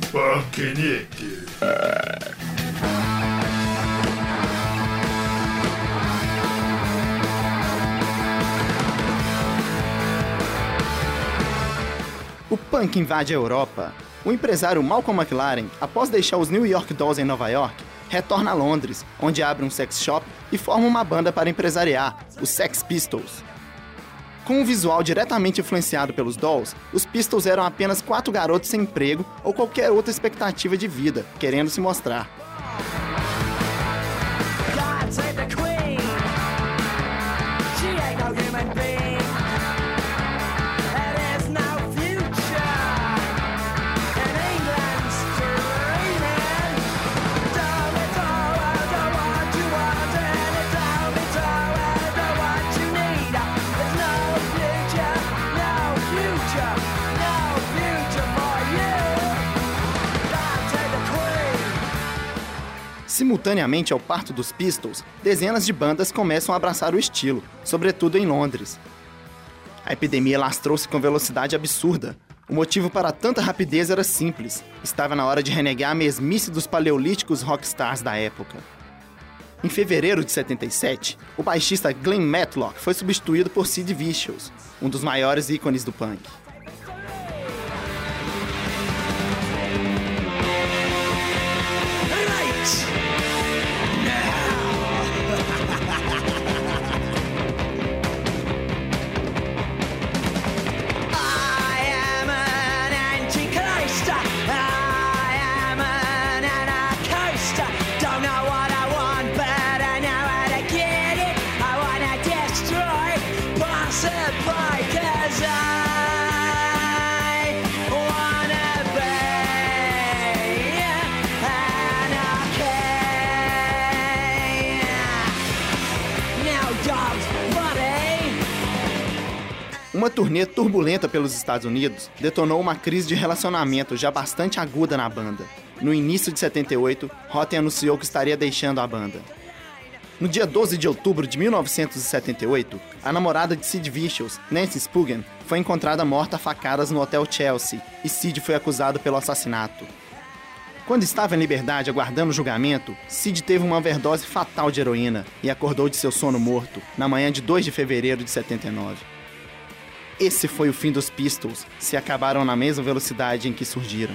Punknick. O punk invade a Europa. O empresário Malcolm McLaren, após deixar os New York Dolls em Nova York, retorna a Londres, onde abre um sex shop e forma uma banda para empresariar, os Sex Pistols. Com um visual diretamente influenciado pelos Dolls, os Pistols eram apenas 4 garotos sem emprego ou qualquer outra expectativa de vida, querendo se mostrar. Simultaneamente ao parto dos Pistols, dezenas de bandas começam a abraçar o estilo, sobretudo em Londres. A epidemia lastrou-se com velocidade absurda. O motivo para tanta rapidez era simples: estava na hora de renegar a mesmice dos paleolíticos rockstars da época. Em fevereiro de 77, o baixista Glenn Matlock foi substituído por Sid Vicious, um dos maiores ícones do punk. Uma turnê turbulenta pelos Estados Unidos detonou uma crise de relacionamento já bastante aguda na banda. No início de 78, Rotten anunciou que estaria deixando a banda. No dia 12 de outubro de 1978, a namorada de Sid Vicious, Nancy Spungen, foi encontrada morta a facadas no Hotel Chelsea e Sid foi acusado pelo assassinato. Quando estava em liberdade aguardando o julgamento, Sid teve uma overdose fatal de heroína e acordou de seu sono morto na manhã de 2 de fevereiro de 79. Esse foi o fim dos Pistols, se acabaram na mesma velocidade em que surgiram.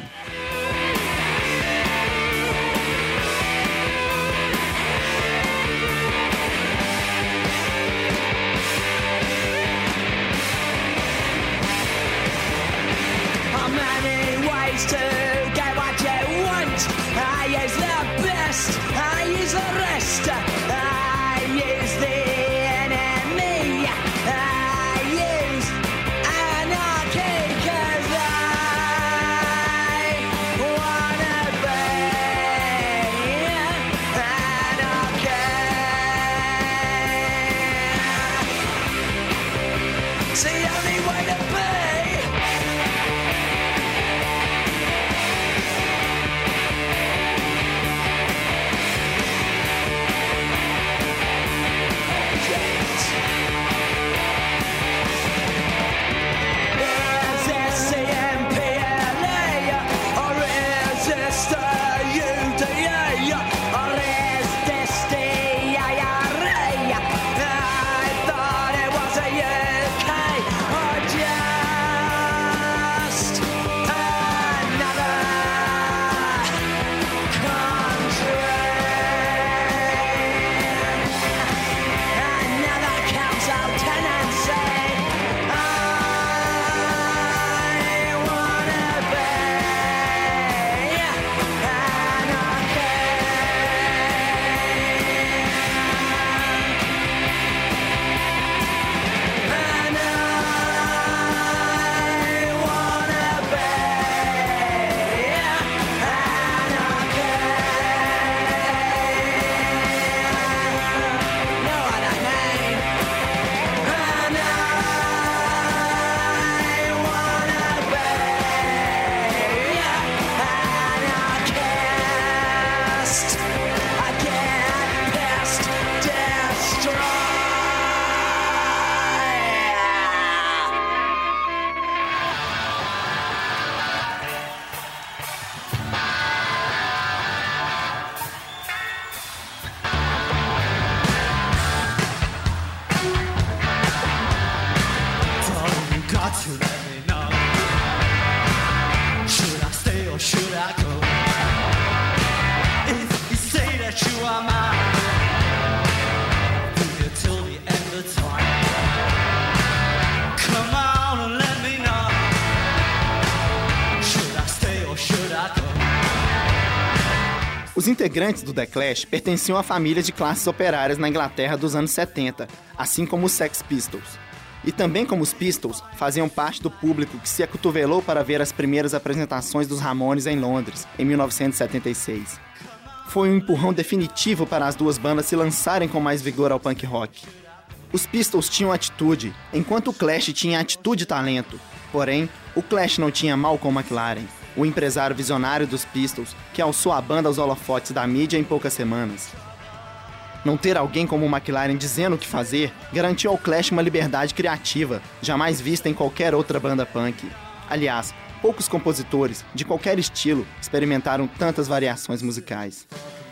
Os integrantes do The Clash pertenciam a famílias de classes operárias na Inglaterra dos anos 70, assim como os Sex Pistols. E também como os Pistols, faziam parte do público que se acotovelou para ver as primeiras apresentações dos Ramones em Londres, em 1976. Foi um empurrão definitivo para as duas bandas se lançarem com mais vigor ao punk rock. Os Pistols tinham atitude, enquanto o Clash tinha atitude e talento. Porém, o Clash não tinha Malcolm McLaren, o empresário visionário dos Pistols, que alçou a banda aos holofotes da mídia em poucas semanas. Não ter alguém como o McLaren dizendo o que fazer garantiu ao Clash uma liberdade criativa, jamais vista em qualquer outra banda punk. Aliás, poucos compositores, de qualquer estilo, experimentaram tantas variações musicais.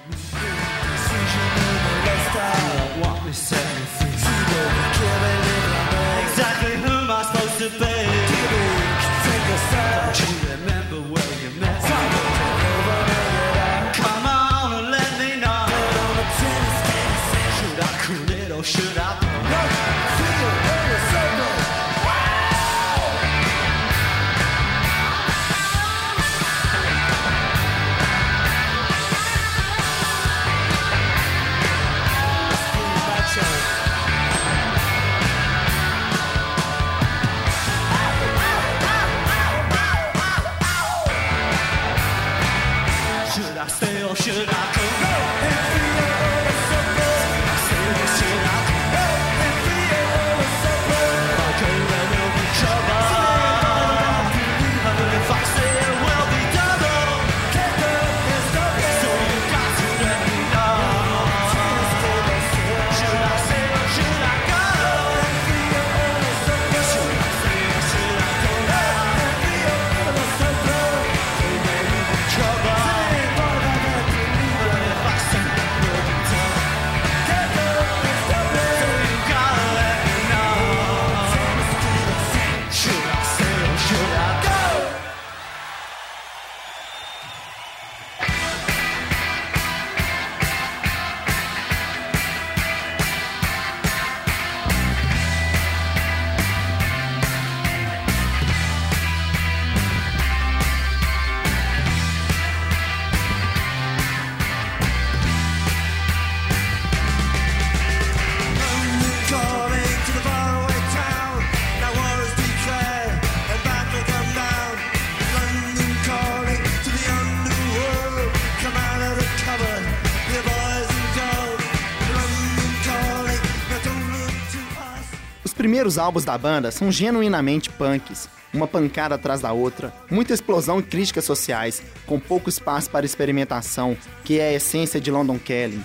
Os primeiros álbuns da banda são genuinamente punks, uma pancada atrás da outra, muita explosão e críticas sociais, com pouco espaço para experimentação, que é a essência de London Calling.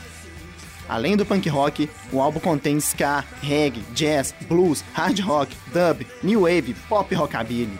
Além do punk rock, o álbum contém ska, reggae, jazz, blues, hard rock, dub, new wave, pop e rockabilly.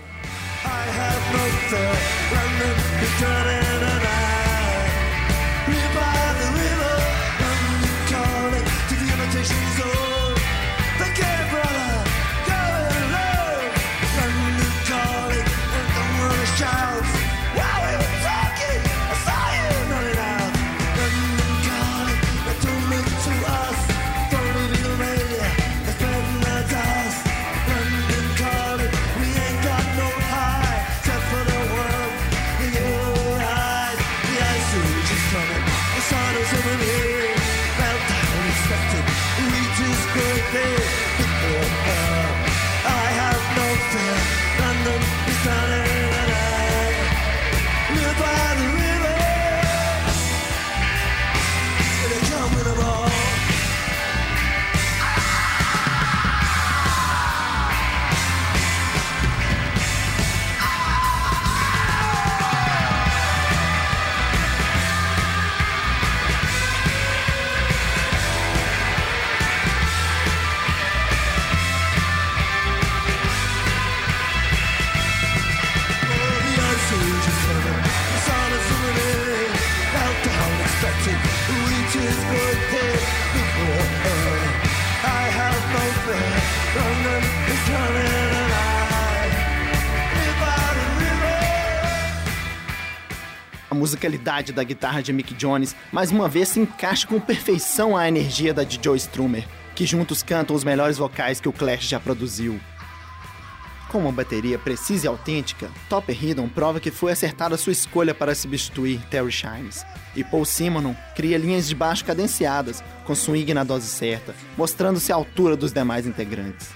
A musicalidade da guitarra de Mick Jones mais uma vez se encaixa com perfeição à energia da de Joe Strummer, que juntos cantam os melhores vocais que o Clash já produziu. Com uma bateria precisa e autêntica, Topper Headon prova que foi acertada sua escolha para substituir Terry Chimes. E Paul Simonon cria linhas de baixo cadenciadas, com swing na dose certa, mostrando-se à altura dos demais integrantes.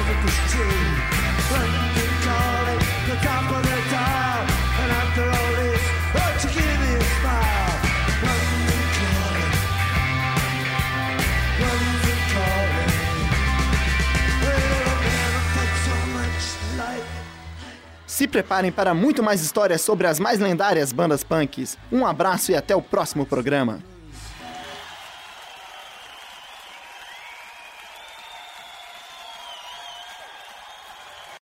Se preparem para muito mais histórias sobre as mais lendárias bandas punks. Um abraço e até o próximo programa.